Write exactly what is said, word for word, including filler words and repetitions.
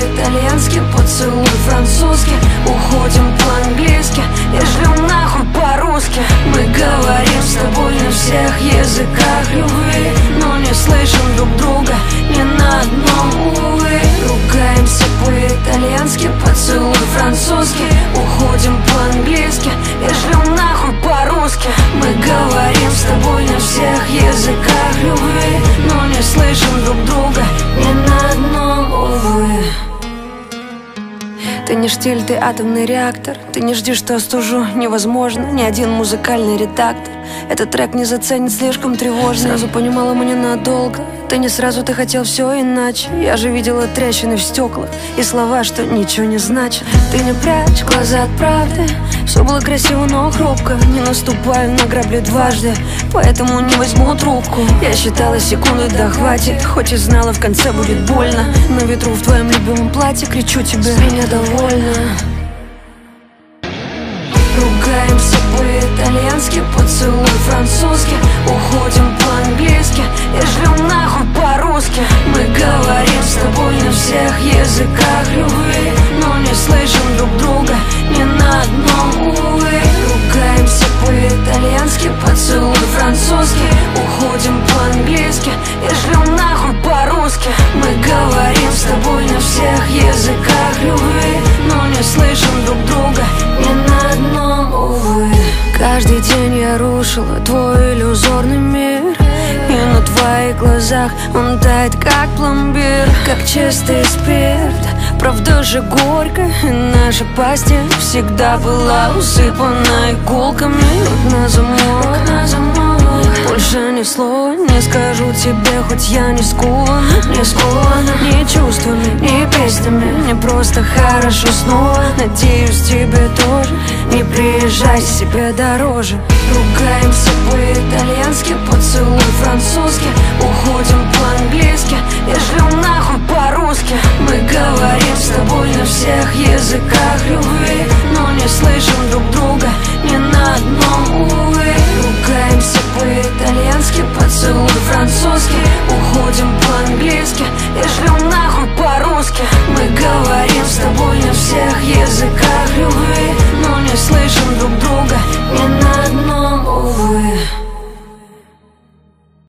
по-итальянски, поцелуй французский. Уходим по-английски, я шлю нахуй по-русски. Мы говорим с тобой на всех языках любви, но не слышим друг друга ни на одном, увы. Ругаемся по-итальянски, поцелуй французский. Уходим по-английски, я шлю нахуй по-русски. Мы говорим с тобой на всех языках любви, но не слышим друг друга ни на одном, увы. Ты не штиль, ты атомный реактор. Ты не жди, что остужу, невозможно. Ни один музыкальный редактор этот трек не заценит, слишком тревожно. Сразу понимала, мы ненадолго. Ты не сразу, ты хотел все иначе. Я же видела трещины в стеклах и слова, что ничего не значат. Ты не прячь глаза от правды. Все было красиво, но хрупко. Не наступаю на грабли дважды, поэтому не возьму трубку. Я считала секунды, да хватит. Хоть и знала, в конце будет больно. На ветру в твоем любимом платье кричу тебе: с меня довольна. Ругаемся по-итальянски, поцелуй французский. Уходим по-английски, я шлю нахуй по-русски. Мы говорим с тобой на всех языках любви, но не слышим друг друга ни на одном, увы. Ругаемся по-итальянски, поцелуй французский. Уходим по-английски, я шлю нахуй по-русски. Мы говорим с тобой на всех языках любви, но не слышим друг друга ни на одном, увы. Каждый день я рушила твой иллюзорный мир, и на твоих глазах он тает, как пломбир, как чистый спирт. Правда же горько, и наша постель всегда была усыпана иголками. Рот на замок, на замок. Больше ни слова не скажу тебе, хоть я не скована, не скована ни чувствами, ни песнями. Мне просто хорошо снова, надеюсь, тебе тоже. Не приезжай, себе дороже. Ругаемся по-итальянски, поцелуй французский.